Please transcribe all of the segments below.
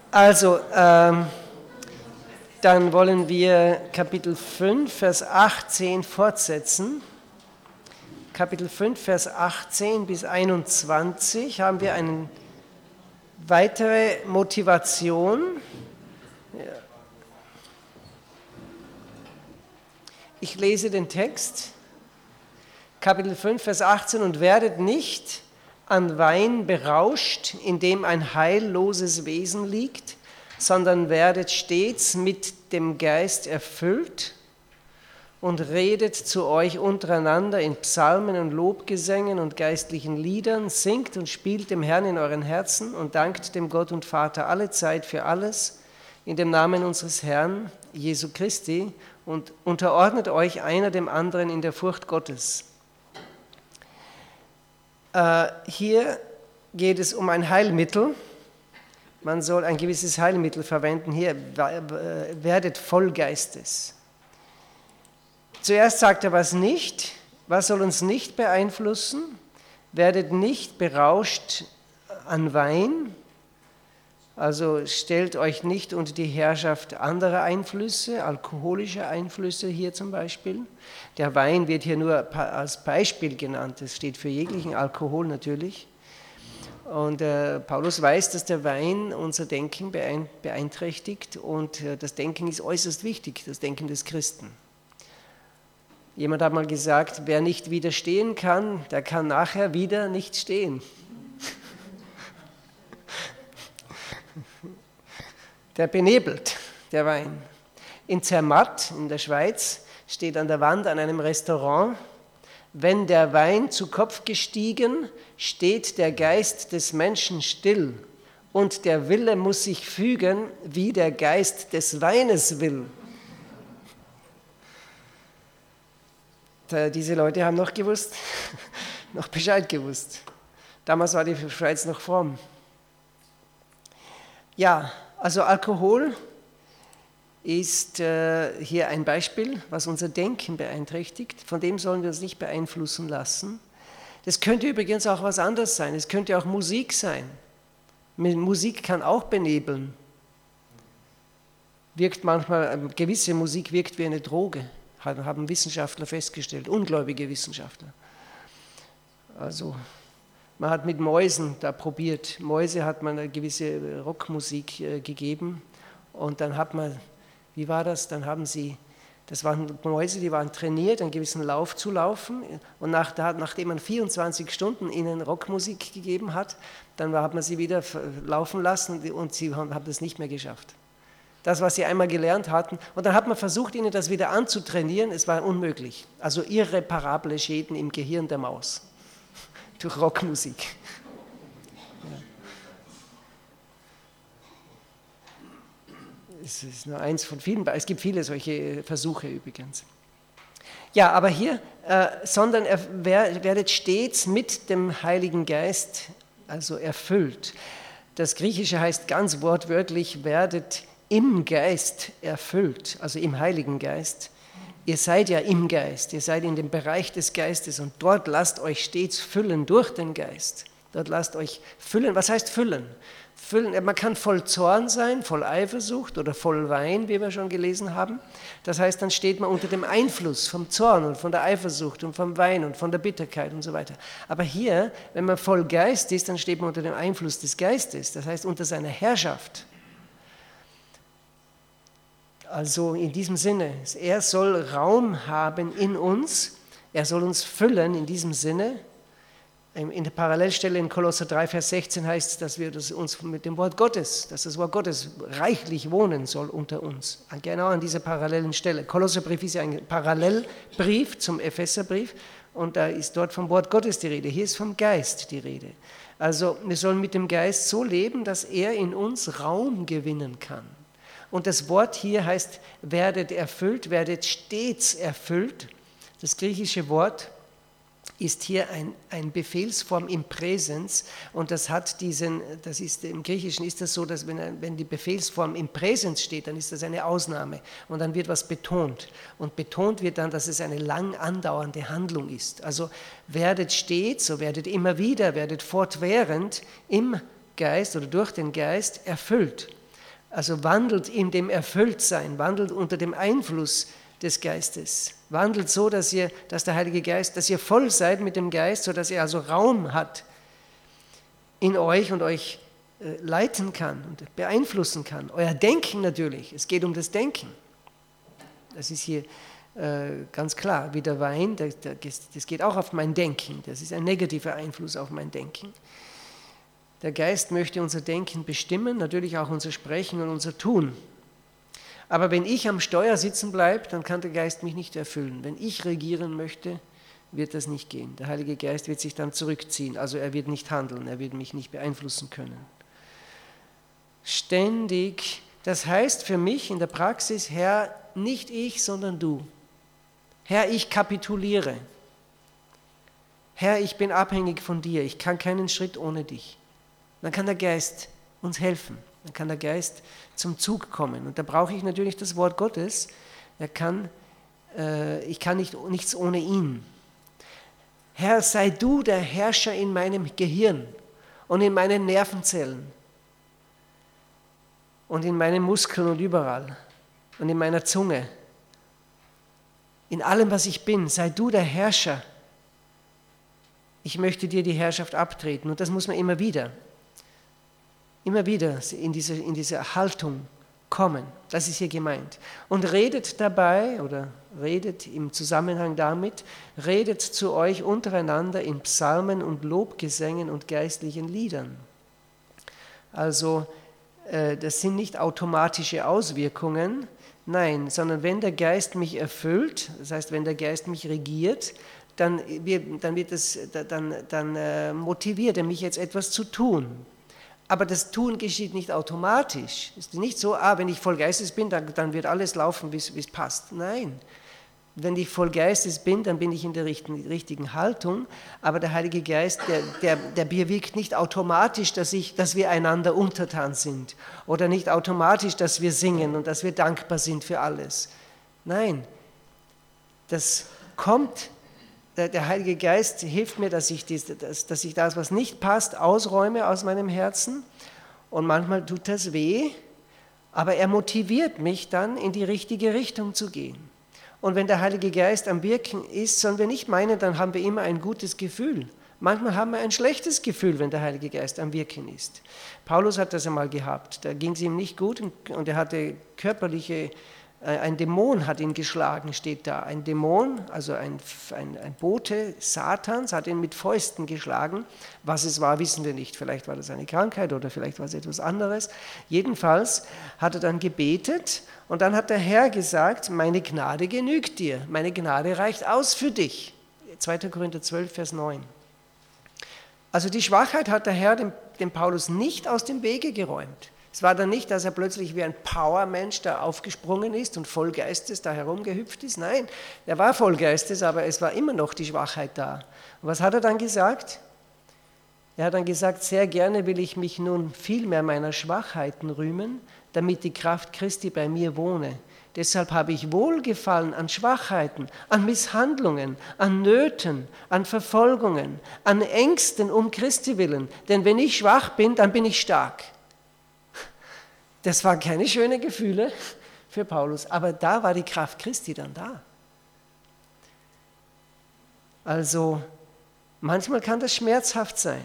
Also, dann wollen wir Kapitel 5, Vers 18 fortsetzen. Kapitel 5, Vers 18 bis 21 haben wir eine weitere Motivation. Ich lese den Text. Kapitel 5, Vers 18: Und werdet nicht an Wein berauscht, in dem ein heilloses Wesen liegt, sondern werdet stets mit dem Geist erfüllt und redet zu euch untereinander in Psalmen und Lobgesängen und geistlichen Liedern, singt und spielt dem Herrn in euren Herzen und dankt dem Gott und Vater allezeit für alles in dem Namen unseres Herrn Jesu Christi und unterordnet euch einer dem anderen in der Furcht Gottes. Hier geht es um ein Heilmittel. Man soll ein gewisses Heilmittel verwenden. Hier, werdet voll Geistes. Zuerst sagt er was nicht. Was soll uns nicht beeinflussen? Werdet nicht berauscht an Wein. Also stellt euch nicht unter die Herrschaft anderer Einflüsse, alkoholischer Einflüsse hier zum Beispiel. Der Wein wird hier nur als Beispiel genannt. Es steht für jeglichen Alkohol natürlich. Und Paulus weiß, dass der Wein unser Denken beeinträchtigt und das Denken ist äußerst wichtig, das Denken des Christen. Jemand hat mal gesagt, wer nicht widerstehen kann, der kann nachher wieder nicht stehen. Der benebelt, der Wein. In Zermatt in der Schweiz steht an der Wand an einem Restaurant: Wenn der Wein zu Kopf gestiegen, steht der Geist des Menschen still und der Wille muss sich fügen, wie der Geist des Weines will. Diese Leute haben noch gewusst, noch Bescheid gewusst. Damals war die Schweiz noch fromm. Ja, also Alkohol ist hier ein Beispiel, was unser Denken beeinträchtigt. Von dem sollen wir uns nicht beeinflussen lassen. Das könnte übrigens auch was anderes sein. Es könnte auch Musik sein. Musik kann auch benebeln. Wirkt manchmal, gewisse Musik wirkt wie eine Droge, haben Wissenschaftler festgestellt, ungläubige Wissenschaftler. Also man hat mit Mäusen da probiert. Mäuse hat man eine gewisse Rockmusik gegeben und dann hat man, wie war das? Dann haben sie, das waren Mäuse, die waren trainiert, einen gewissen Lauf zu laufen und nachdem man 24 Stunden ihnen Rockmusik gegeben hat, dann hat man sie wieder laufen lassen und sie haben das nicht mehr geschafft. Das, was sie einmal gelernt hatten. Und dann hat man versucht, ihnen das wieder anzutrainieren, es war unmöglich. Also irreparable Schäden im Gehirn der Maus. Durch Rockmusik. Ja. Es ist nur eins von vielen, es gibt viele solche Versuche übrigens. Ja, aber hier, sondern werdet stets mit dem Heiligen Geist, also erfüllt. Das Griechische heißt ganz wortwörtlich, werdet im Geist erfüllt, also im Heiligen Geist. Ihr seid ja im Geist, ihr seid in dem Bereich des Geistes und dort lasst euch stets füllen durch den Geist. Dort lasst euch füllen. Was heißt füllen? Füllen, man kann voll Zorn sein, voll Eifersucht oder voll Wein, wie wir schon gelesen haben. Das heißt, dann steht man unter dem Einfluss vom Zorn und von der Eifersucht und vom Wein und von der Bitterkeit und so weiter. Aber hier, wenn man voll Geist ist, dann steht man unter dem Einfluss des Geistes, das heißt unter seiner Herrschaft. Also in diesem Sinne, er soll Raum haben in uns, er soll uns füllen in diesem Sinne. In der Parallelstelle in Kolosser 3, Vers 16 heißt es, dass wir uns mit dem Wort Gottes, dass das Wort Gottes reichlich wohnen soll unter uns. Genau an dieser parallelen Stelle. Kolosserbrief ist ja ein Parallelbrief zum Epheserbrief und da ist dort vom Wort Gottes die Rede. Hier ist vom Geist die Rede. Also wir sollen mit dem Geist so leben, dass er in uns Raum gewinnen kann. Und das Wort hier heißt, werdet erfüllt, werdet stets erfüllt. Das griechische Wort ist hier ein Befehlsform im Präsens und im Griechischen ist das so, dass wenn die Befehlsform im Präsens steht, dann ist das eine Ausnahme und dann wird was betont und betont wird dann, dass es eine lang andauernde Handlung ist. Also werdet stets, so werdet immer wieder, werdet fortwährend im Geist oder durch den Geist erfüllt. Also wandelt in dem Erfülltsein, wandelt unter dem Einfluss des Geistes. Wandelt so, dass der Heilige Geist, dass ihr voll seid mit dem Geist, sodass er also Raum hat in euch und euch leiten kann und beeinflussen kann. Euer Denken natürlich, es geht um das Denken. Das ist hier ganz klar, wie der Wein, das geht auch auf mein Denken, das ist ein negativer Einfluss auf mein Denken. Der Geist möchte unser Denken bestimmen, natürlich auch unser Sprechen und unser Tun. Aber wenn ich am Steuer sitzen bleibe, dann kann der Geist mich nicht erfüllen. Wenn ich regieren möchte, wird das nicht gehen. Der Heilige Geist wird sich dann zurückziehen, also er wird nicht handeln, er wird mich nicht beeinflussen können. Ständig, das heißt für mich in der Praxis, Herr, nicht ich, sondern du. Herr, ich kapituliere. Herr, ich bin abhängig von dir, ich kann keinen Schritt ohne dich. Dann kann der Geist uns helfen, dann kann der Geist zum Zug kommen. Und da brauche ich natürlich das Wort Gottes. Ich kann nichts ohne ihn. Herr, sei du der Herrscher in meinem Gehirn und in meinen Nervenzellen und in meinen Muskeln und überall und in meiner Zunge. In allem, was ich bin, sei du der Herrscher. Ich möchte dir die Herrschaft abtreten. Und das muss man immer wieder in diese Haltung kommen. Das ist hier gemeint. Und redet dabei, oder redet im Zusammenhang damit, redet zu euch untereinander in Psalmen und Lobgesängen und geistlichen Liedern. Also, das sind nicht automatische Auswirkungen, nein, sondern wenn der Geist mich erfüllt, das heißt, wenn der Geist mich regiert, dann motiviert er mich jetzt etwas zu tun. Aber das Tun geschieht nicht automatisch. Es ist nicht so, wenn ich voll Geistes bin, dann wird alles laufen, wie es passt. Nein, wenn ich voll Geistes bin, dann bin ich in der richtigen Haltung. Aber der Heilige Geist, der bewirkt nicht automatisch, dass wir einander untertan sind. Oder nicht automatisch, dass wir singen und dass wir dankbar sind für alles. Nein, das kommt. Der Heilige Geist hilft mir, dass ich das, was nicht passt, ausräume aus meinem Herzen. Und manchmal tut das weh, aber er motiviert mich dann, in die richtige Richtung zu gehen. Und wenn der Heilige Geist am Wirken ist, sollen wir nicht meinen, dann haben wir immer ein gutes Gefühl. Manchmal haben wir ein schlechtes Gefühl, wenn der Heilige Geist am Wirken ist. Paulus hat das einmal gehabt. Da ging es ihm nicht gut und er hatte ein Dämon hat ihn geschlagen, steht da. Ein Dämon, also ein Bote Satans, hat ihn mit Fäusten geschlagen. Was es war, wissen wir nicht. Vielleicht war das eine Krankheit oder vielleicht war es etwas anderes. Jedenfalls hat er dann gebetet und dann hat der Herr gesagt, meine Gnade genügt dir, meine Gnade reicht aus für dich. 2. Korinther 12, Vers 9. Also die Schwachheit hat der Herr dem Paulus nicht aus dem Wege geräumt. Es war dann nicht, dass er plötzlich wie ein Powermensch da aufgesprungen ist und voll Geistes da herumgehüpft ist. Nein, er war voll Geistes, aber es war immer noch die Schwachheit da. Und was hat er dann gesagt? Er hat dann gesagt, sehr gerne will ich mich nun viel mehr meiner Schwachheiten rühmen, damit die Kraft Christi bei mir wohne. Deshalb habe ich Wohlgefallen an Schwachheiten, an Misshandlungen, an Nöten, an Verfolgungen, an Ängsten um Christi willen. Denn wenn ich schwach bin, dann bin ich stark. Das waren keine schönen Gefühle für Paulus, aber da war die Kraft Christi dann da. Also manchmal kann das schmerzhaft sein,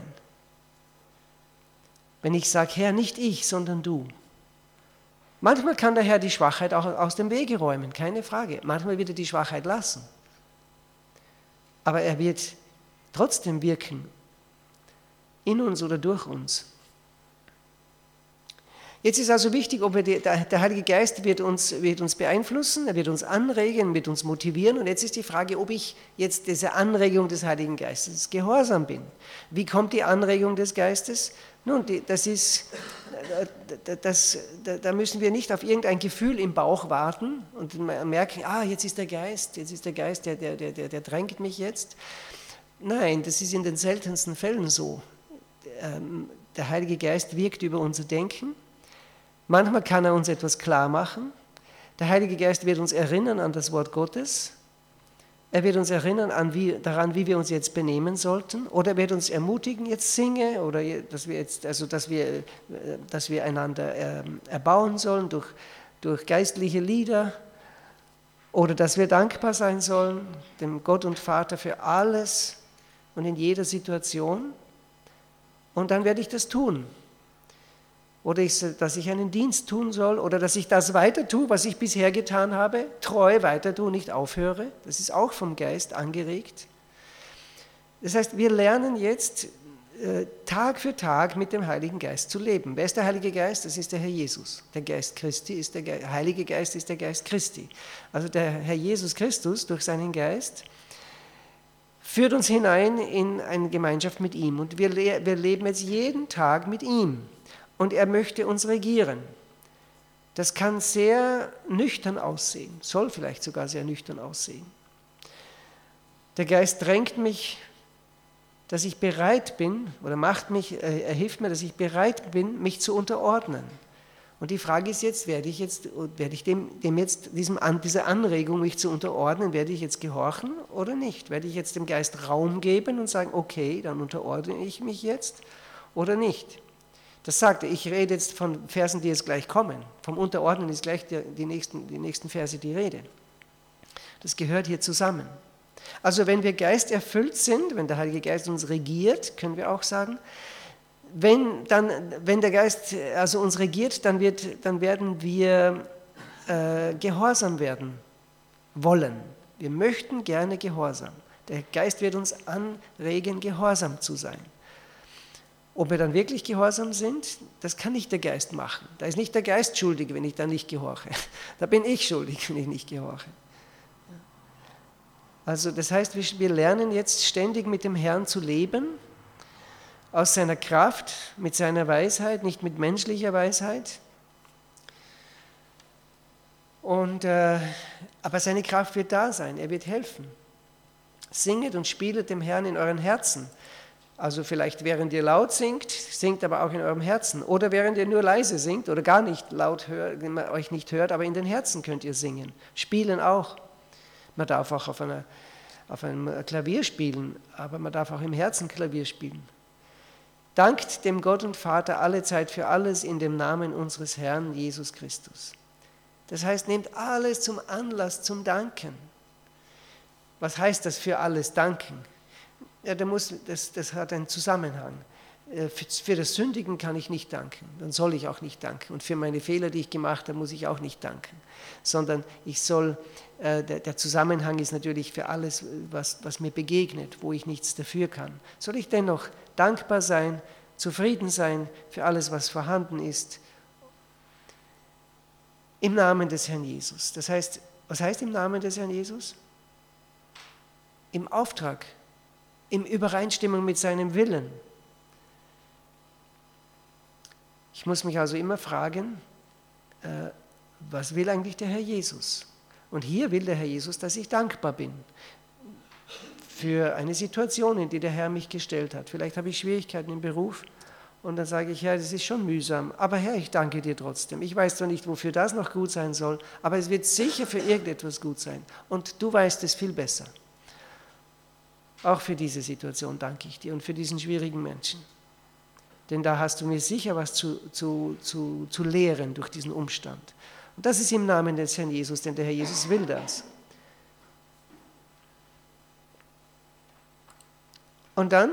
wenn ich sage, Herr, nicht ich, sondern du. Manchmal kann der Herr die Schwachheit auch aus dem Wege räumen, keine Frage. Manchmal wird er die Schwachheit lassen. Aber er wird trotzdem wirken, in uns oder durch uns. Jetzt ist also wichtig, der Heilige Geist wird uns beeinflussen, er wird uns anregen, wird uns motivieren. Und jetzt ist die Frage, ob ich jetzt dieser Anregung des Heiligen Geistes gehorsam bin. Wie kommt die Anregung des Geistes? Nun, da müssen wir nicht auf irgendein Gefühl im Bauch warten und merken, jetzt ist der Geist, der drängt mich jetzt. Nein, das ist in den seltensten Fällen so. Der Heilige Geist wirkt über unser Denken. Manchmal kann er uns etwas klar machen. Der Heilige Geist wird uns erinnern an das Wort Gottes. Er wird uns erinnern daran, wie wir uns jetzt benehmen sollten. Oder er wird uns ermutigen, jetzt singe, oder dass wir einander erbauen sollen durch geistliche Lieder. Oder dass wir dankbar sein sollen, dem Gott und Vater für alles und in jeder Situation. Und dann werde ich das tun. Oder dass ich einen Dienst tun soll oder dass ich das weiter tue, was ich bisher getan habe, treu weiter tue, nicht aufhöre. Das ist auch vom Geist angeregt. Das heißt, wir lernen jetzt Tag für Tag mit dem Heiligen Geist zu leben. Wer ist der Heilige Geist? Das ist der Herr Jesus. Der Geist Christi ist der Heilige Geist ist der Geist Christi. Also der Herr Jesus Christus durch seinen Geist führt uns hinein in eine Gemeinschaft mit ihm. Und wir leben jetzt jeden Tag mit ihm. Und er möchte uns regieren. Das kann sehr nüchtern aussehen, soll vielleicht sogar sehr nüchtern aussehen. Der Geist drängt mich, dass ich bereit bin, oder er hilft mir, dass ich bereit bin, mich zu unterordnen. Und die Frage ist jetzt, werde ich dieser Anregung, mich zu unterordnen, werde ich jetzt gehorchen oder nicht? Werde ich jetzt dem Geist Raum geben und sagen, okay, dann unterordne ich mich jetzt oder nicht? Das sagt er, ich rede jetzt von Versen, die jetzt gleich kommen. Vom Unterordnen ist gleich die nächsten Verse die Rede. Das gehört hier zusammen. Also wenn wir geisterfüllt sind, wenn der Heilige Geist uns regiert, können wir auch sagen, wenn der Geist also uns regiert, dann werden wir gehorsam werden wollen. Wir möchten gerne gehorsam. Der Geist wird uns anregen, gehorsam zu sein. Ob wir dann wirklich gehorsam sind, das kann nicht der Geist machen. Da ist nicht der Geist schuldig, wenn ich da nicht gehorche. Da bin ich schuldig, wenn ich nicht gehorche. Also das heißt, wir lernen jetzt ständig mit dem Herrn zu leben, aus seiner Kraft, mit seiner Weisheit, nicht mit menschlicher Weisheit. Aber seine Kraft wird da sein, er wird helfen. Singet und spielet dem Herrn in euren Herzen. Also vielleicht während ihr laut singt, singt aber auch in eurem Herzen. Oder während ihr nur leise singt oder gar nicht laut euch nicht hört, aber in den Herzen könnt ihr singen. Spielen auch. Man darf auch auf einem Klavier spielen, aber man darf auch im Herzen Klavier spielen. Dankt dem Gott und Vater alle Zeit für alles in dem Namen unseres Herrn Jesus Christus. Das heißt, nehmt alles zum Anlass zum Danken. Was heißt das für alles danken? Ja, das hat einen Zusammenhang. Für das Sündigen kann ich nicht danken, dann soll ich auch nicht danken. Und für meine Fehler, die ich gemacht habe, muss ich auch nicht danken. Sondern der Zusammenhang ist natürlich für alles, was mir begegnet, wo ich nichts dafür kann. Soll ich dennoch dankbar sein, zufrieden sein für alles, was vorhanden ist, im Namen des Herrn Jesus. Das heißt, was heißt im Namen des Herrn Jesus? Im Auftrag, in Übereinstimmung mit seinem Willen. Ich muss mich also immer fragen, was will eigentlich der Herr Jesus? Und hier will der Herr Jesus, dass ich dankbar bin für eine Situation, in die der Herr mich gestellt hat. Vielleicht habe ich Schwierigkeiten im Beruf und dann sage ich, Herr, das ist schon mühsam, aber Herr, ich danke dir trotzdem. Ich weiß zwar nicht, wofür das noch gut sein soll, aber es wird sicher für irgendetwas gut sein und du weißt es viel besser. Auch für diese Situation danke ich dir und für diesen schwierigen Menschen. Denn da hast du mir sicher was zu lehren durch diesen Umstand. Und das ist im Namen des Herrn Jesus, denn der Herr Jesus will das. Und dann,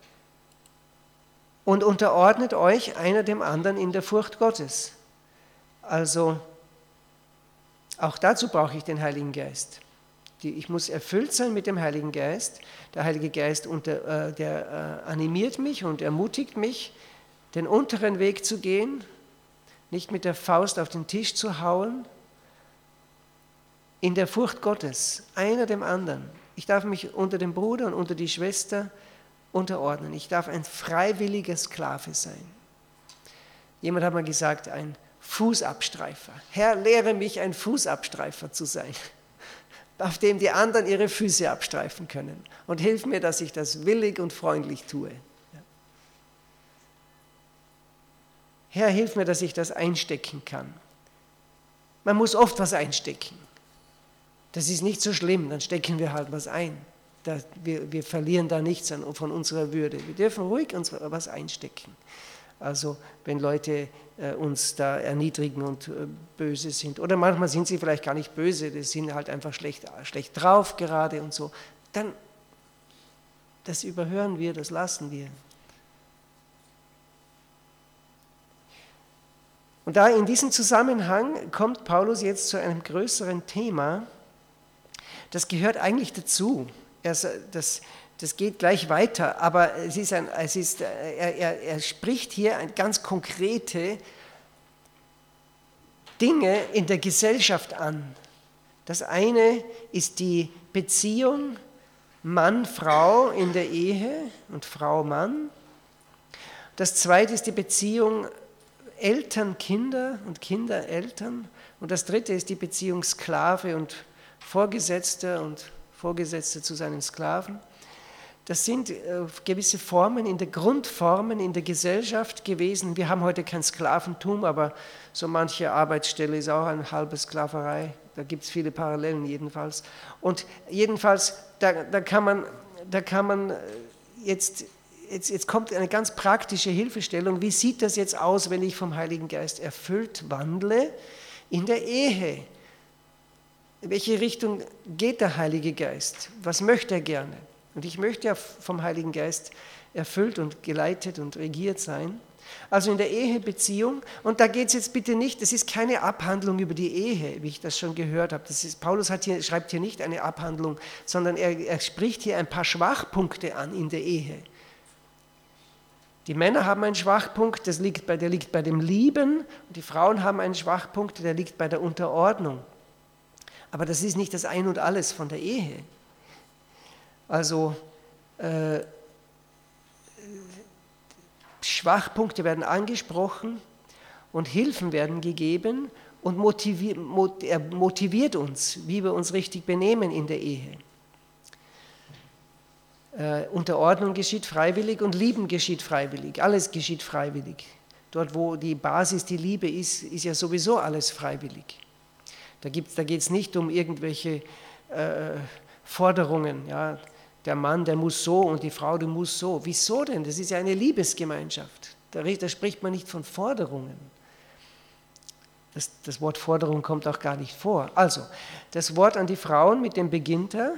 und unterordnet euch einer dem anderen in der Furcht Gottes. Also, auch dazu brauche ich den Heiligen Geist. Ich muss erfüllt sein mit dem Heiligen Geist. Der Heilige Geist animiert mich und ermutigt mich, den unteren Weg zu gehen, nicht mit der Faust auf den Tisch zu hauen, in der Furcht Gottes, einer dem anderen. Ich darf mich unter dem Bruder und unter die Schwester unterordnen. Ich darf ein freiwilliger Sklave sein. Jemand hat mal gesagt, ein Fußabstreifer. Herr, lehre mich, ein Fußabstreifer zu sein, auf dem die anderen ihre Füße abstreifen können. Und hilf mir, dass ich das willig und freundlich tue. Herr, hilf mir, dass ich das einstecken kann. Man muss oft was einstecken. Das ist nicht so schlimm, dann stecken wir halt was ein. Wir verlieren da nichts von unserer Würde. Wir dürfen ruhig uns was einstecken. Also wenn Leute uns da erniedrigen und böse sind. Oder manchmal sind sie vielleicht gar nicht böse, die sind halt einfach schlecht drauf gerade und so. Dann, das überhören wir, das lassen wir. Und da in diesem Zusammenhang kommt Paulus jetzt zu einem größeren Thema. Das gehört eigentlich dazu. Das geht gleich weiter, aber er spricht hier ganz konkrete Dinge in der Gesellschaft an. Das eine ist die Beziehung Mann-Frau in der Ehe und Frau-Mann. Das zweite ist die Beziehung Eltern-Kinder und Kinder-Eltern. Und das dritte ist die Beziehung Sklave und Vorgesetzter und Vorgesetzte zu seinen Sklaven. Das sind gewisse Formen, Grundformen in der Gesellschaft gewesen. Wir haben heute kein Sklaventum, aber so manche Arbeitsstelle ist auch eine halbe Sklaverei. Da gibt es viele Parallelen jedenfalls. Und jedenfalls, da kann man jetzt kommt eine ganz praktische Hilfestellung. Wie sieht das jetzt aus, wenn ich vom Heiligen Geist erfüllt wandle in der Ehe? In welche Richtung geht der Heilige Geist? Was möchte er gerne? Und ich möchte ja vom Heiligen Geist erfüllt und geleitet und regiert sein. Also in der Ehebeziehung, und da geht es jetzt bitte nicht, das ist keine Abhandlung über die Ehe, wie ich das schon gehört habe. Paulus schreibt hier nicht eine Abhandlung, sondern er spricht hier ein paar Schwachpunkte an in der Ehe. Die Männer haben einen Schwachpunkt, der liegt bei dem Lieben, und die Frauen haben einen Schwachpunkt, der liegt bei der Unterordnung. Aber das ist nicht das Ein und Alles von der Ehe. Also Schwachpunkte werden angesprochen und Hilfen werden gegeben und er motiviert uns, wie wir uns richtig benehmen in der Ehe. Unterordnung geschieht freiwillig und Lieben geschieht freiwillig. Alles geschieht freiwillig. Dort, wo die Basis die Liebe ist, ist ja sowieso alles freiwillig. Da geht es nicht um irgendwelche Forderungen. Ja. Der Mann, der muss so und die Frau, die muss so. Wieso denn? Das ist ja eine Liebesgemeinschaft. Da spricht man nicht von Forderungen. Das Wort Forderung kommt auch gar nicht vor. Also, das Wort an die Frauen, mit dem beginnt er.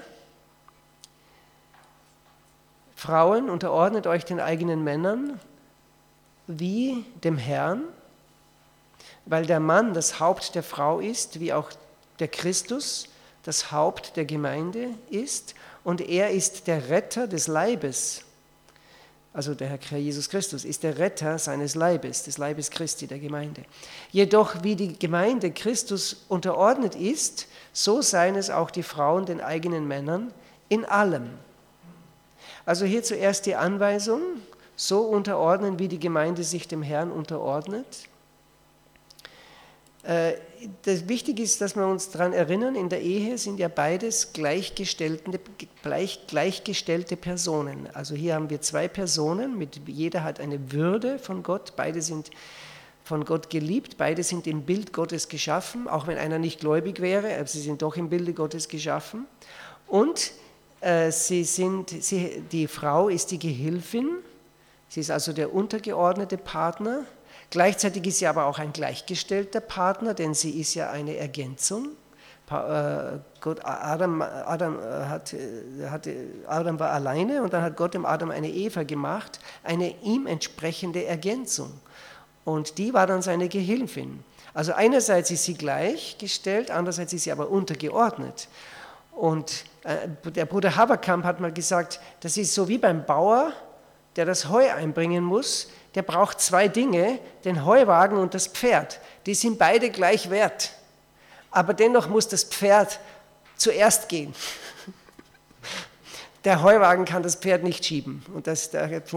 Frauen, unterordnet euch den eigenen Männern wie dem Herrn, weil der Mann das Haupt der Frau ist, wie auch der Christus das Haupt der Gemeinde ist, und er ist der Retter des Leibes. Also der Herr Jesus Christus ist der Retter seines Leibes, des Leibes Christi, der Gemeinde. Jedoch, wie die Gemeinde Christus unterordnet ist, so seien es auch die Frauen den eigenen Männern in allem. Also hier zuerst die Anweisung, so unterordnen, wie die Gemeinde sich dem Herrn unterordnet. Das Wichtige ist, dass wir uns daran erinnern, in der Ehe sind ja beides gleichgestellte Personen. Also hier haben wir zwei Personen, jeder hat eine Würde von Gott, beide sind von Gott geliebt, beide sind im Bild Gottes geschaffen, auch wenn einer nicht gläubig wäre, aber sie sind doch im Bilde Gottes geschaffen. Und die Frau ist die Gehilfin, sie ist also der untergeordnete Partner. Gleichzeitig ist sie aber auch ein gleichgestellter Partner, denn sie ist ja eine Ergänzung. Adam war alleine und dann hat Gott dem Adam eine Eva gemacht, eine ihm entsprechende Ergänzung. Und die war dann seine Gehilfin. Also einerseits ist sie gleichgestellt, andererseits ist sie aber untergeordnet. Und der Bruder Haberkamp hat mal gesagt, das ist so wie beim Bauer, der das Heu einbringen muss. Der braucht zwei Dinge, den Heuwagen und das Pferd. Die sind beide gleich wert. Aber dennoch muss das Pferd zuerst gehen. Der Heuwagen kann das Pferd nicht schieben. Und das geht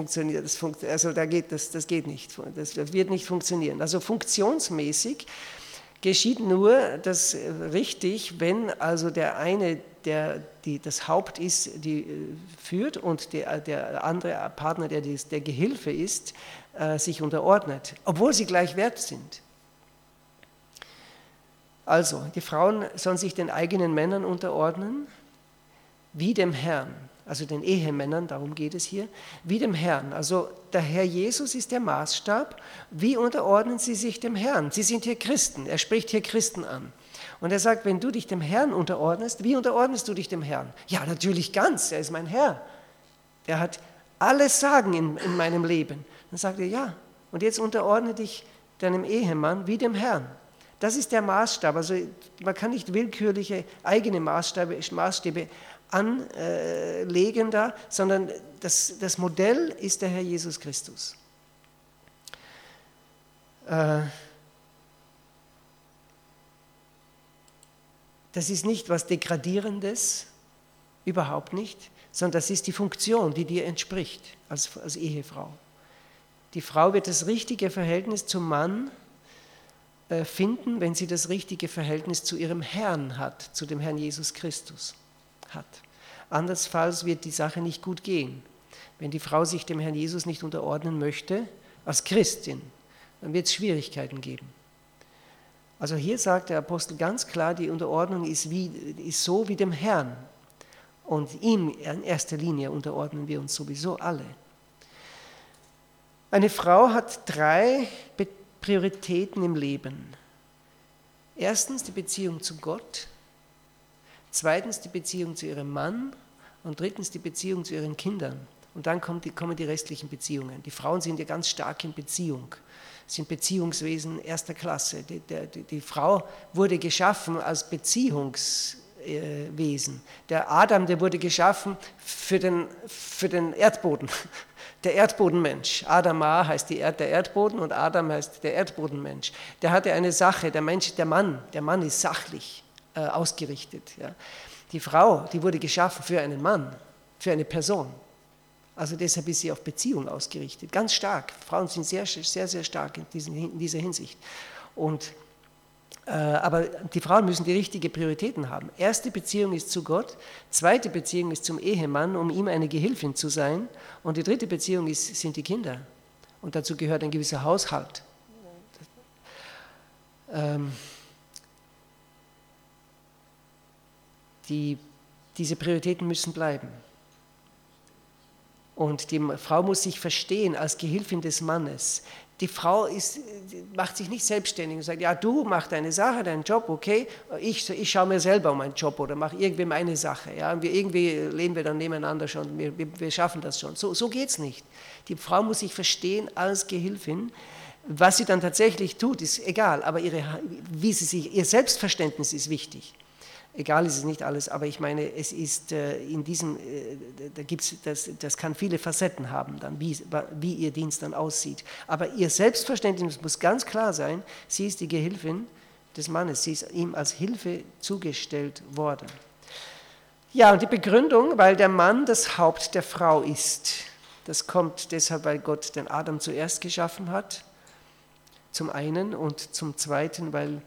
nicht. Das wird nicht funktionieren. Also funktionsmäßig geschieht nur das richtig, wenn also der eine, der das Haupt ist, die führt, und der andere Partner, der Gehilfe ist, sich unterordnet, obwohl sie gleich wert sind. Also, die Frauen sollen sich den eigenen Männern unterordnen, wie dem Herrn, also den Ehemännern, darum geht es hier, wie dem Herrn. Also der Herr Jesus ist der Maßstab. Wie unterordnen sie sich dem Herrn? Sie sind hier Christen, er spricht hier Christen an. Und er sagt, wenn du dich dem Herrn unterordnest, wie unterordnest du dich dem Herrn? Ja, natürlich ganz, er ist mein Herr. Er hat alles Sagen in meinem Leben. Dann sagt er, ja, und jetzt unterordne dich deinem Ehemann wie dem Herrn. Das ist der Maßstab. Also man kann nicht willkürliche eigene Maßstäbe anlegen da, sondern das Modell ist der Herr Jesus Christus. Das ist nicht was Degradierendes, überhaupt nicht, sondern das ist die Funktion, die dir entspricht als Ehefrau. Die Frau wird das richtige Verhältnis zum Mann finden, wenn sie das richtige Verhältnis zu ihrem Herrn hat, zu dem Herrn Jesus Christus hat. Andernfalls wird die Sache nicht gut gehen. Wenn die Frau sich dem Herrn Jesus nicht unterordnen möchte, als Christin, dann wird es Schwierigkeiten geben. Also hier sagt der Apostel ganz klar, die Unterordnung ist so wie dem Herrn. Und ihm in erster Linie unterordnen wir uns sowieso alle. Eine Frau hat 3 Prioritäten im Leben. Erstens die Beziehung zu Gott, zweitens die Beziehung zu ihrem Mann und drittens die Beziehung zu ihren Kindern. Und dann kommen die restlichen Beziehungen. Die Frauen sind ja ganz stark in Beziehung, sind Beziehungswesen erster Klasse. Die Frau wurde geschaffen als Beziehungswesen. Der Adam, der wurde geschaffen für den Erdboden. Der Erdbodenmensch. Adama heißt der Erdboden und Adam heißt der Erdbodenmensch. Der hatte eine Sache, der Mann ist sachlich ausgerichtet. Ja. Die Frau, die wurde geschaffen für einen Mann, für eine Person. Also deshalb ist sie auf Beziehung ausgerichtet, ganz stark. Frauen sind sehr, sehr, sehr stark in dieser Hinsicht. Aber die Frauen müssen die richtigen Prioritäten haben. Erste Beziehung ist zu Gott, zweite Beziehung ist zum Ehemann, um ihm eine Gehilfin zu sein, und die dritte Beziehung sind die Kinder. Und dazu gehört ein gewisser Haushalt. Diese Prioritäten müssen bleiben. Und die Frau muss sich verstehen als Gehilfin des Mannes. Die Frau macht sich nicht selbstständig und sagt, ja, du mach deine Sache, deinen Job, okay, ich schaue mir selber um meinen Job oder mache irgendwie meine Sache. Ja, und irgendwie leben wir dann nebeneinander schon, wir schaffen das schon. So geht es nicht. Die Frau muss sich verstehen als Gehilfin. Was sie dann tatsächlich tut, ist egal, aber ihr Selbstverständnis ist wichtig. Egal ist es nicht alles, aber ich meine, es ist das kann viele Facetten haben, dann, wie ihr Dienst dann aussieht. Aber ihr Selbstverständnis muss ganz klar sein, sie ist die Gehilfin des Mannes, sie ist ihm als Hilfe zugestellt worden. Ja, und die Begründung, weil der Mann das Haupt der Frau ist. Das kommt deshalb, weil Gott den Adam zuerst geschaffen hat, zum einen, und zum zweiten, weil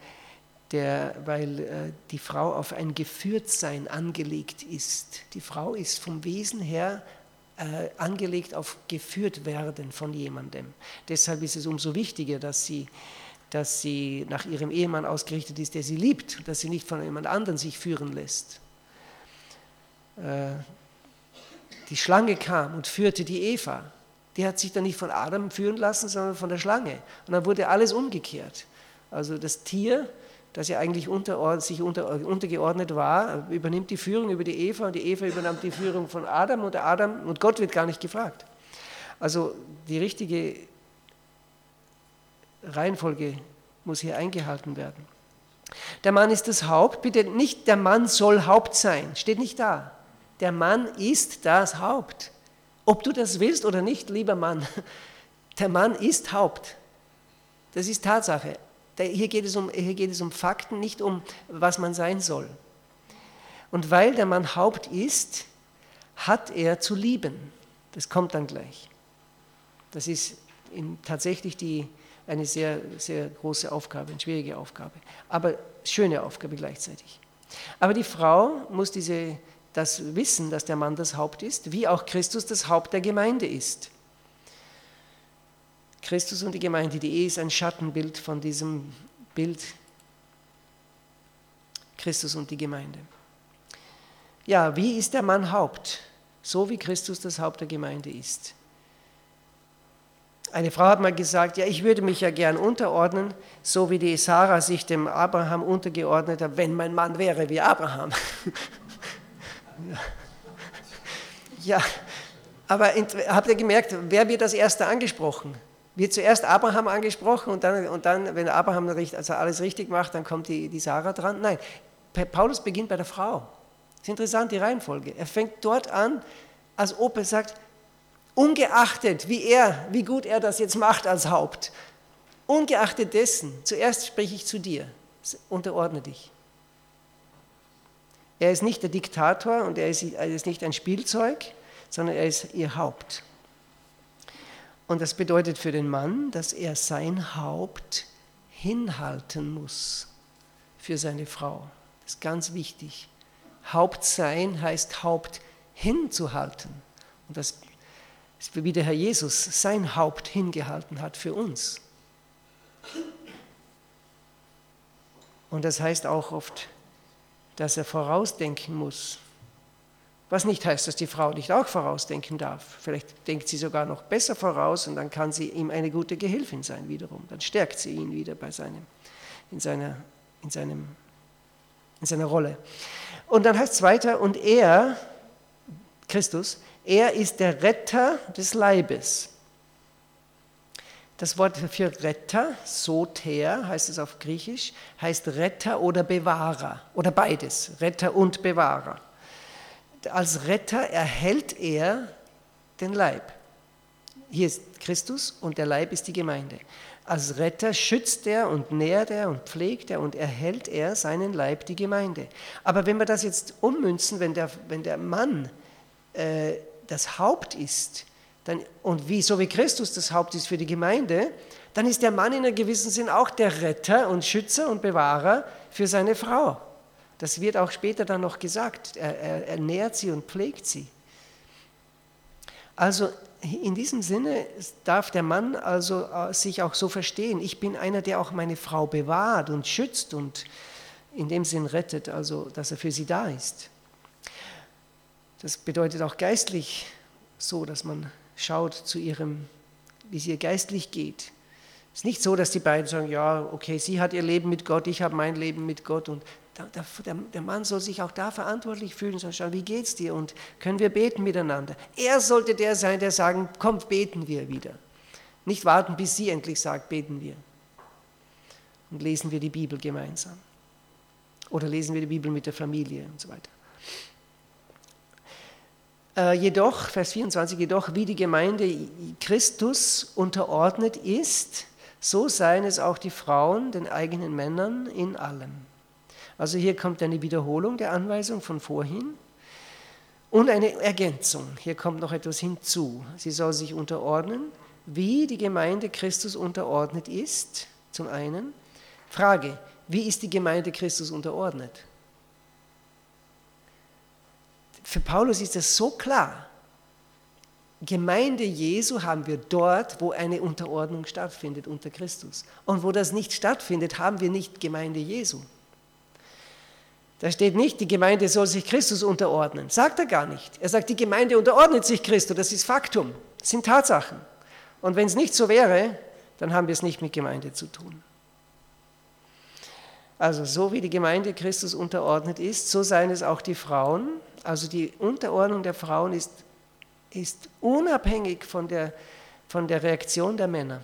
die Frau auf ein Geführtsein angelegt ist. Die Frau ist vom Wesen her angelegt auf geführt werden von jemandem. Deshalb ist es umso wichtiger, dass sie nach ihrem Ehemann ausgerichtet ist, der sie liebt, dass sie nicht von jemand anderem sich führen lässt. Die Schlange kam und führte die Eva. Die hat sich dann nicht von Adam führen lassen, sondern von der Schlange. Und dann wurde alles umgekehrt. Also das Tier, das ja eigentlich sich untergeordnet war, übernimmt die Führung über die Eva und die Eva übernimmt die Führung von Adam und Gott wird gar nicht gefragt. Also die richtige Reihenfolge muss hier eingehalten werden. Der Mann ist das Haupt, bitte nicht der Mann soll Haupt sein, steht nicht da. Der Mann ist das Haupt. Ob du das willst oder nicht, lieber Mann, der Mann ist Haupt. Das ist Tatsache. Hier geht es um Fakten, nicht um, was man sein soll. Und weil der Mann Haupt ist, hat er zu lieben. Das kommt dann gleich. Das ist tatsächlich eine sehr, sehr große Aufgabe, eine schwierige Aufgabe, aber schöne Aufgabe gleichzeitig. Aber die Frau muss das wissen, dass der Mann das Haupt ist, wie auch Christus das Haupt der Gemeinde ist. Christus und die Gemeinde, die Ehe ist ein Schattenbild von diesem Bild Christus und die Gemeinde. Ja, wie ist der Mann Haupt? So wie Christus das Haupt der Gemeinde ist. Eine Frau hat mal gesagt, ja, ich würde mich ja gern unterordnen, so wie die Sarah sich dem Abraham untergeordnet hat, wenn mein Mann wäre wie Abraham. Ja, aber habt ihr gemerkt, wer wird als Erster angesprochen? Wird zuerst Abraham angesprochen und dann wenn Abraham alles richtig macht, dann kommt die Sarah dran? Nein, Paulus beginnt bei der Frau. Das ist interessant, die Reihenfolge. Er fängt dort an, als ob er sagt, ungeachtet, wie gut er das jetzt macht als Haupt, ungeachtet dessen, zuerst spreche ich zu dir, unterordne dich. Er ist nicht der Diktator und er ist nicht ein Spielzeug, sondern er ist ihr Haupt. Und das bedeutet für den Mann, dass er sein Haupt hinhalten muss für seine Frau. Das ist ganz wichtig. Haupt sein heißt Haupt hinzuhalten. Und das ist wie der Herr Jesus sein Haupt hingehalten hat für uns. Und das heißt auch oft, dass er vorausdenken muss. Was nicht heißt, dass die Frau nicht auch vorausdenken darf. Vielleicht denkt sie sogar noch besser voraus und dann kann sie ihm eine gute Gehilfin sein wiederum. Dann stärkt sie ihn wieder in seiner Rolle. Und dann heißt es weiter, und er, Christus, er ist der Retter des Leibes. Das Wort für Retter, Soter heißt es auf Griechisch, heißt Retter oder Bewahrer oder beides, Retter und Bewahrer. Als Retter erhält er den Leib. Hier ist Christus und der Leib ist die Gemeinde. Als Retter schützt er und nährt er und pflegt er und erhält er seinen Leib, die Gemeinde. Aber wenn wir das jetzt ummünzen, wenn der Mann das Haupt ist, so wie Christus das Haupt ist für die Gemeinde, dann ist der Mann in einem gewissen Sinn auch der Retter und Schützer und Bewahrer für seine Frau. Das wird auch später dann noch gesagt. Er nährt sie und pflegt sie. Also in diesem Sinne darf der Mann also sich auch so verstehen. Ich bin einer, der auch meine Frau bewahrt und schützt und in dem Sinn rettet, also dass er für sie da ist. Das bedeutet auch geistlich so, dass man schaut wie es ihr geistlich geht. Es ist nicht so, dass die beiden sagen, ja, okay, sie hat ihr Leben mit Gott, ich habe mein Leben mit Gott. Und der Mann soll sich auch da verantwortlich fühlen und sagen, schau, wie geht's dir und können wir beten miteinander? Er sollte der sein, der sagen, komm, beten wir wieder. Nicht warten, bis sie endlich sagt, beten wir. Und lesen wir die Bibel gemeinsam. Oder lesen wir die Bibel mit der Familie und so weiter. Jedoch, Vers 24, jedoch wie die Gemeinde Christus unterordnet ist, so seien es auch die Frauen den eigenen Männern in allem. Also hier kommt eine Wiederholung der Anweisung von vorhin und eine Ergänzung. Hier kommt noch etwas hinzu. Sie soll sich unterordnen, wie die Gemeinde Christus unterordnet ist, zum einen. Frage, wie ist die Gemeinde Christus unterordnet? Für Paulus ist das so klar. Gemeinde Jesu haben wir dort, wo eine Unterordnung stattfindet unter Christus. Und wo das nicht stattfindet, haben wir nicht Gemeinde Jesu. Da steht nicht, die Gemeinde soll sich Christus unterordnen. Sagt er gar nicht. Er sagt, die Gemeinde unterordnet sich Christus. Das ist Faktum. Das sind Tatsachen. Und wenn es nicht so wäre, dann haben wir es nicht mit Gemeinde zu tun. Also so wie die Gemeinde Christus unterordnet ist, so seien es auch die Frauen. Also die Unterordnung der Frauen ist unabhängig von der Reaktion der Männer.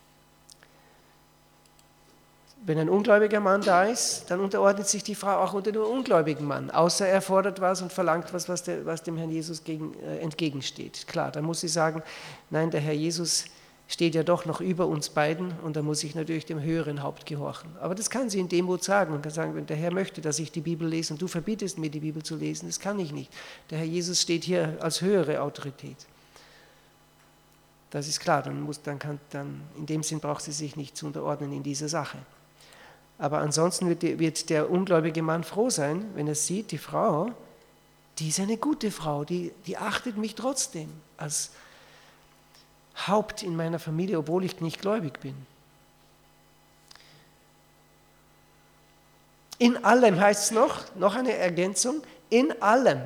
Wenn ein ungläubiger Mann da ist, dann unterordnet sich die Frau auch unter dem ungläubigen Mann, außer er fordert was und verlangt was dem Herrn Jesus entgegensteht. Klar, dann muss sie sagen, nein, der Herr Jesus steht ja doch noch über uns beiden und da muss ich natürlich dem höheren Haupt gehorchen. Aber das kann sie in Demut sagen und kann sagen, wenn der Herr möchte, dass ich die Bibel lese und du verbietest mir die Bibel zu lesen, das kann ich nicht. Der Herr Jesus steht hier als höhere Autorität. Das ist klar, in dem Sinn braucht sie sich nicht zu unterordnen in dieser Sache. Aber ansonsten wird der ungläubige Mann froh sein, wenn er sieht, die Frau, die ist eine gute Frau, die achtet mich trotzdem als Haupt in meiner Familie, obwohl ich nicht gläubig bin. In allem heißt es noch eine Ergänzung, in allem.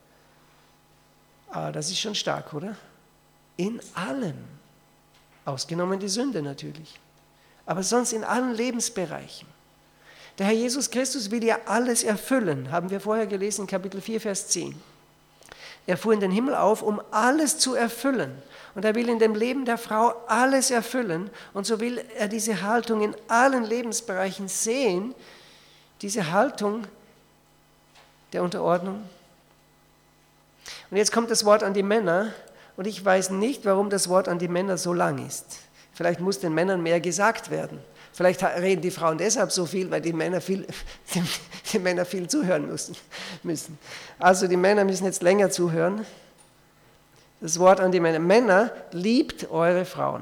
Ah, das ist schon stark, oder? In allem. Ausgenommen die Sünde natürlich. Aber sonst in allen Lebensbereichen. Der Herr Jesus Christus will ja alles erfüllen, haben wir vorher gelesen in Kapitel 4, Vers 10. Er fuhr in den Himmel auf, um alles zu erfüllen. Und er will in dem Leben der Frau alles erfüllen. Und so will er diese Haltung in allen Lebensbereichen sehen, diese Haltung der Unterordnung. Und jetzt kommt das Wort an die Männer. Und ich weiß nicht, warum das Wort an die Männer so lang ist. Vielleicht muss den Männern mehr gesagt werden. Vielleicht reden die Frauen deshalb so viel, weil die Männer viel zuhören müssen. Also die Männer müssen jetzt länger zuhören. Das Wort an die Männer. Männer, liebt eure Frauen.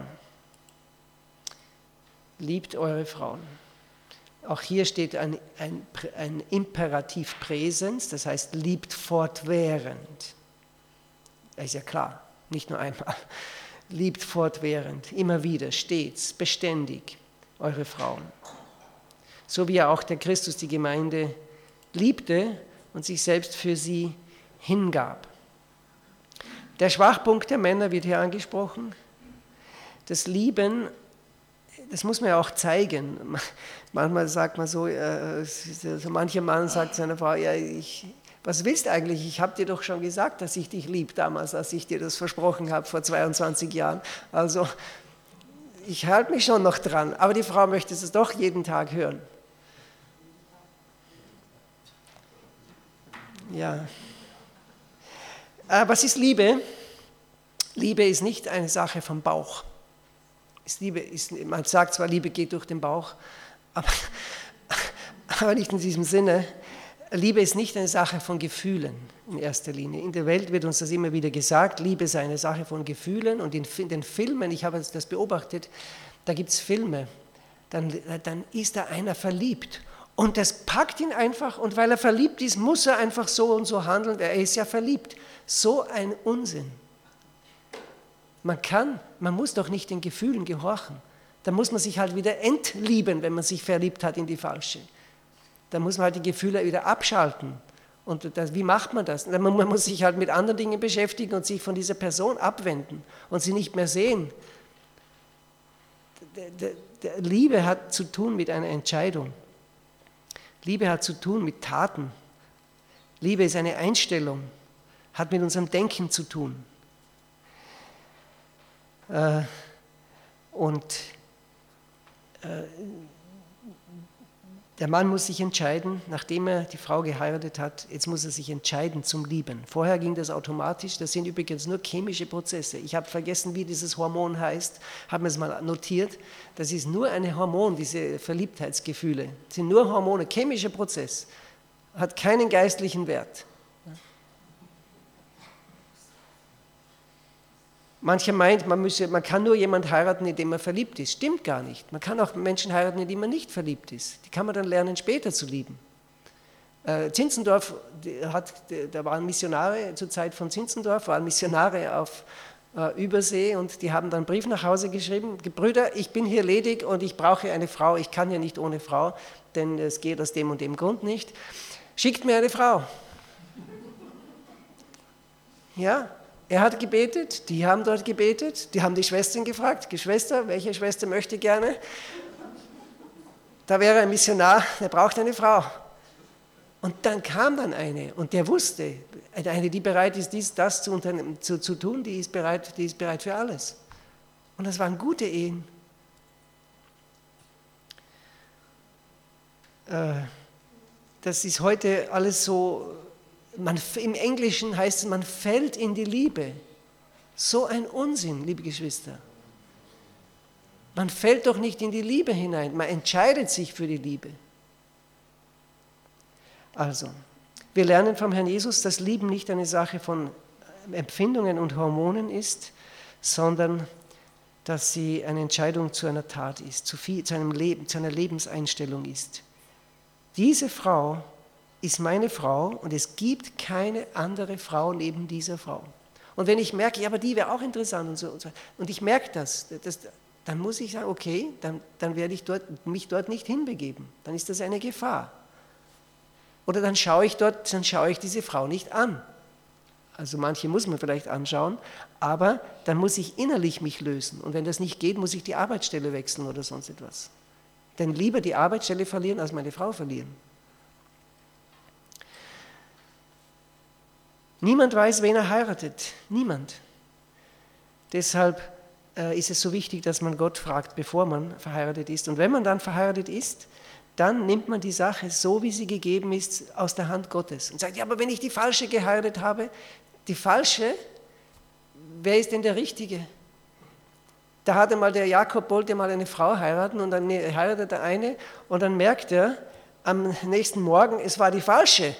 Liebt eure Frauen. Auch hier steht ein Imperativ Präsens, das heißt liebt fortwährend. Das ist ja klar, nicht nur einmal. Liebt fortwährend, immer wieder, stets, beständig eure Frauen. So wie ja auch der Christus die Gemeinde liebte und sich selbst für sie hingab. Der Schwachpunkt der Männer wird hier angesprochen. Das Lieben, das muss man ja auch zeigen. Manchmal sagt man so mancher Mann sagt seiner Frau, ja, was willst du eigentlich? Ich habe dir doch schon gesagt, dass ich dich liebe damals, als ich dir das versprochen habe vor 22 Jahren. Also ich halte mich schon noch dran, aber die Frau möchte es doch jeden Tag hören. Ja. Was ist Liebe? Liebe ist nicht eine Sache vom Bauch. Man sagt zwar, Liebe geht durch den Bauch, aber nicht in diesem Sinne. Liebe ist nicht eine Sache von Gefühlen in erster Linie. In der Welt wird uns das immer wieder gesagt, Liebe sei eine Sache von Gefühlen. Und in den Filmen, ich habe das beobachtet, da gibt es Filme, dann ist da einer verliebt. Und das packt ihn einfach, und weil er verliebt ist, muss er einfach so und so handeln, er ist ja verliebt. So ein Unsinn. Man muss doch nicht den Gefühlen gehorchen. Da muss man sich halt wieder entlieben, wenn man sich verliebt hat in die Falsche. Da muss man halt die Gefühle wieder abschalten. Und wie macht man das? Man muss sich halt mit anderen Dingen beschäftigen und sich von dieser Person abwenden und sie nicht mehr sehen. Liebe hat zu tun mit einer Entscheidung. Liebe hat zu tun mit Taten. Liebe ist eine Einstellung, hat mit unserem Denken zu tun. Der Mann muss sich entscheiden, nachdem er die Frau geheiratet hat, jetzt muss er sich entscheiden zum Lieben. Vorher ging das automatisch, das sind übrigens nur chemische Prozesse. Ich habe vergessen, wie dieses Hormon heißt, habe mir es mal notiert. Das ist nur ein Hormon, diese Verliebtheitsgefühle. Das sind nur Hormone, chemischer Prozess, hat keinen geistlichen Wert. Mancher meint, man kann nur jemanden heiraten, in dem man verliebt ist. Stimmt gar nicht. Man kann auch Menschen heiraten, in die man nicht verliebt ist. Die kann man dann lernen, später zu lieben. Zinzendorf, da waren Missionare, zur Zeit von Zinzendorf, waren Missionare auf Übersee und die haben dann einen Brief nach Hause geschrieben, Brüder, ich bin hier ledig und ich brauche eine Frau, ich kann ja nicht ohne Frau, denn es geht aus dem und dem Grund nicht. Schickt mir eine Frau. Ja, er hat gebetet, die haben dort gebetet, die haben die Schwestern gefragt, Geschwister, welche Schwester möchte gerne? Da wäre ein Missionar, der braucht eine Frau. Und dann kam dann eine und der wusste, eine, die bereit ist, das zu tun, die ist bereit für alles. Und das waren gute Ehen. Das ist heute alles so... Im Englischen heißt es, man fällt in die Liebe. So ein Unsinn, liebe Geschwister. Man fällt doch nicht in die Liebe hinein, man entscheidet sich für die Liebe. Also, wir lernen vom Herrn Jesus, dass Lieben nicht eine Sache von Empfindungen und Hormonen ist, sondern dass sie eine Entscheidung zu einer Tat ist, zu einer Lebenseinstellung ist. Diese Frau ist meine Frau und es gibt keine andere Frau neben dieser Frau. Und wenn ich merke, ja, aber die wäre auch interessant und so, und ich merke das, dann muss ich sagen, okay, dann werde ich mich dort nicht hinbegeben. Dann ist das eine Gefahr. Oder dann schaue ich diese Frau nicht an. Also manche muss man vielleicht anschauen, aber dann muss ich innerlich mich lösen. Und wenn das nicht geht, muss ich die Arbeitsstelle wechseln oder sonst etwas. Denn lieber die Arbeitsstelle verlieren, als meine Frau verlieren. Niemand weiß, wen er heiratet. Niemand. Deshalb ist es so wichtig, dass man Gott fragt, bevor man verheiratet ist. Und wenn man dann verheiratet ist, dann nimmt man die Sache so, wie sie gegeben ist, aus der Hand Gottes. Und sagt, ja, aber wenn ich die Falsche geheiratet habe, die Falsche, wer ist denn der Richtige? Da hatte mal der Jakob, wollte mal eine Frau heiraten und dann heiratet er eine und dann merkt er am nächsten Morgen, es war die Falsche.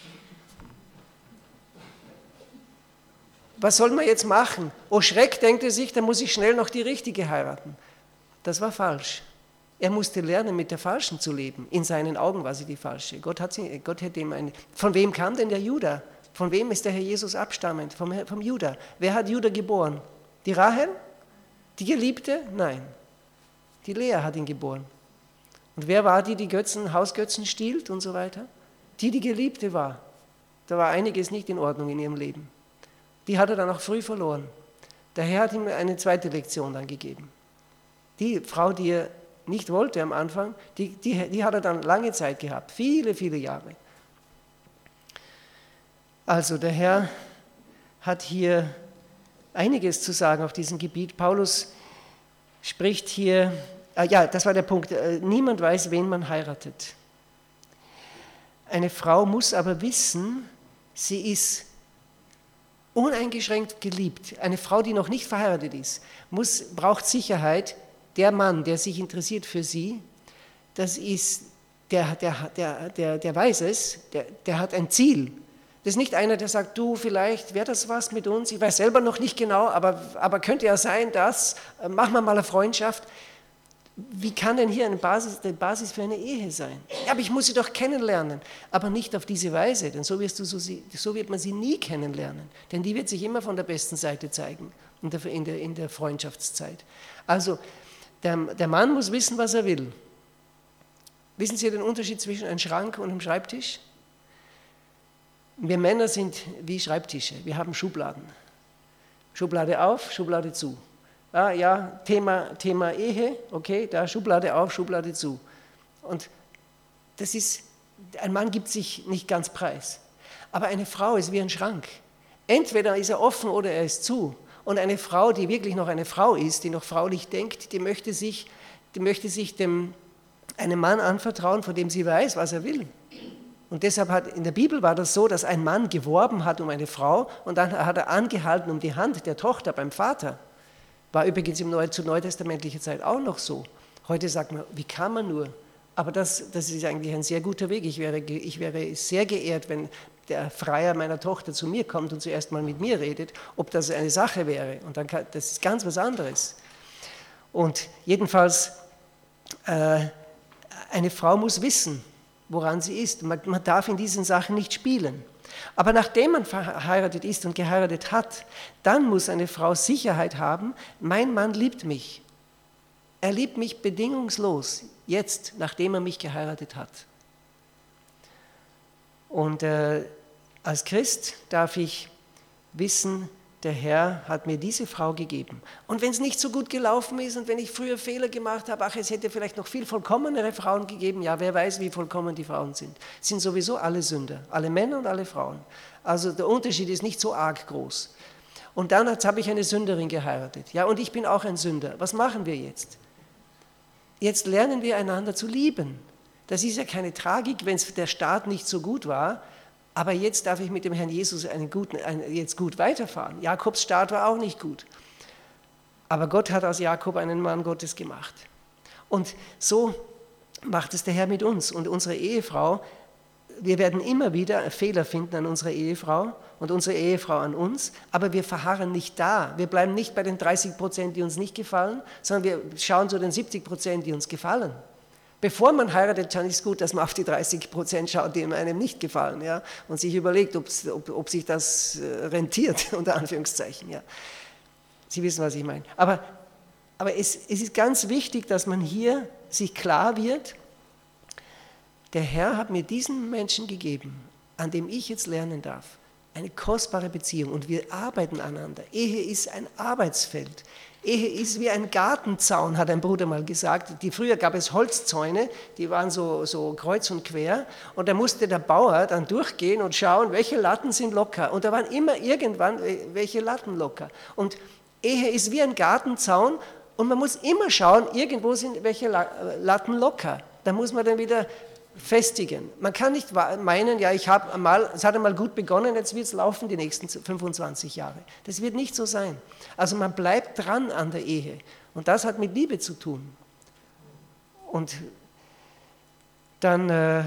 Was soll man jetzt machen? Oh Schreck, denkt er sich, dann muss ich schnell noch die Richtige heiraten. Das war falsch. Er musste lernen, mit der Falschen zu leben. In seinen Augen war sie die Falsche. Gott hätte ihm Von wem kam denn der Judah? Von wem ist der Herr Jesus abstammend? Vom Judah. Wer hat Judah geboren? Die Rahel? Die Geliebte? Nein. Die Lea hat ihn geboren. Und wer war die Hausgötzen stiehlt und so weiter? Die Geliebte war. Da war einiges nicht in Ordnung in ihrem Leben. Die hat er dann auch früh verloren. Der Herr hat ihm eine zweite Lektion dann gegeben. Die Frau, die er nicht wollte am Anfang, die hat er dann lange Zeit gehabt, viele, viele Jahre. Also der Herr hat hier einiges zu sagen auf diesem Gebiet. Paulus spricht hier, ja, das war der Punkt, niemand weiß, wen man heiratet. Eine Frau muss aber wissen, sie ist uneingeschränkt geliebt. Eine Frau, die noch nicht verheiratet ist, braucht Sicherheit. Der Mann, der sich interessiert für sie, das ist, der weiß es, der hat ein Ziel. Das ist nicht einer, der sagt, du, vielleicht wäre das was mit uns, ich weiß selber noch nicht genau, aber könnte ja sein, machen wir mal eine Freundschaft. Wie kann denn hier eine Basis für eine Ehe sein? Ja, aber ich muss sie doch kennenlernen, aber nicht auf diese Weise, denn so wird man sie nie kennenlernen, denn die wird sich immer von der besten Seite zeigen in der Freundschaftszeit. Also, der Mann muss wissen, was er will. Wissen Sie den Unterschied zwischen einem Schrank und einem Schreibtisch? Wir Männer sind wie Schreibtische, wir haben Schubladen. Schublade auf, Schublade zu. Ja, Thema Ehe, okay, da Schublade auf, Schublade zu. Und ein Mann gibt sich nicht ganz preis. Aber eine Frau ist wie ein Schrank. Entweder ist er offen oder er ist zu. Und eine Frau, die wirklich noch eine Frau ist, die noch fraulich denkt, die möchte sich einem Mann anvertrauen, von dem sie weiß, was er will. Und deshalb in der Bibel war das so, dass ein Mann geworben hat um eine Frau und dann hat er angehalten um die Hand der Tochter beim Vater. War übrigens zu neutestamentlicher Zeit auch noch so. Heute sagt man, wie kann man nur? Aber das ist eigentlich ein sehr guter Weg. Ich wäre sehr geehrt, wenn der Freier meiner Tochter zu mir kommt und zuerst mal mit mir redet, ob das eine Sache wäre. Und dann das ist ganz was anderes. Und jedenfalls, eine Frau muss wissen, woran sie ist. Man darf in diesen Sachen nicht spielen. Aber nachdem man verheiratet ist und geheiratet hat, dann muss eine Frau Sicherheit haben, mein Mann liebt mich. Er liebt mich bedingungslos, jetzt, nachdem er mich geheiratet hat. Und als Christ darf ich wissen, der Herr hat mir diese Frau gegeben. Und wenn es nicht so gut gelaufen ist und wenn ich früher Fehler gemacht habe, es hätte vielleicht noch viel vollkommenere Frauen gegeben, ja, wer weiß, wie vollkommen die Frauen sind. Es sind sowieso alle Sünder, alle Männer und alle Frauen. Also der Unterschied ist nicht so arg groß. Und dann habe ich eine Sünderin geheiratet. Ja, und ich bin auch ein Sünder. Was machen wir jetzt? Jetzt lernen wir einander zu lieben. Das ist ja keine Tragik, wenn der Start nicht so gut war, aber jetzt darf ich mit dem Herrn Jesus jetzt gut weiterfahren. Jakobs Start war auch nicht gut. Aber Gott hat aus Jakob einen Mann Gottes gemacht. Und so macht es der Herr mit uns. Und unsere Ehefrau, wir werden immer wieder Fehler finden an unserer Ehefrau und unsere Ehefrau an uns, aber wir verharren nicht da. Wir bleiben nicht bei den 30%, die uns nicht gefallen, sondern wir schauen zu den 70%, die uns gefallen. Bevor man heiratet, dann ist es gut, dass man auf die 30% schaut, die einem nicht gefallen, ja, und sich überlegt, ob sich das rentiert, unter Anführungszeichen. Ja. Sie wissen, was ich meine. Aber es ist ganz wichtig, dass man hier sich klar wird, der Herr hat mir diesen Menschen gegeben, an dem ich jetzt lernen darf. Eine kostbare Beziehung und wir arbeiten aneinander. Ehe ist ein Arbeitsfeld. Ehe ist wie ein Gartenzaun, hat ein Bruder mal gesagt. Früher gab es Holzzäune, die waren so kreuz und quer. Und da musste der Bauer dann durchgehen und schauen, welche Latten sind locker. Und da waren immer irgendwann welche Latten locker. Und Ehe ist wie ein Gartenzaun und man muss immer schauen, irgendwo sind welche Latten locker. Da muss man dann wieder festigen. Man kann nicht meinen, ja, es hat einmal gut begonnen, jetzt wird es laufen die nächsten 25 Jahre. Das wird nicht so sein. Also man bleibt dran an der Ehe und das hat mit Liebe zu tun. Und dann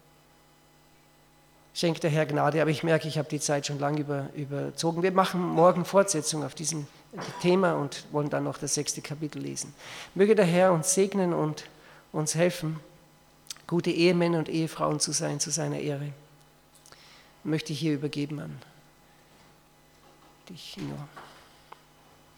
schenkt der Herr Gnade, aber ich merke, ich habe die Zeit schon lange überzogen. Wir machen morgen Fortsetzung auf diesem Thema und wollen dann noch das 6. Kapitel lesen. Möge der Herr uns segnen und uns helfen, gute Ehemänner und Ehefrauen zu sein, zu seiner Ehre. Möchte ich hier übergeben an dich, Ino.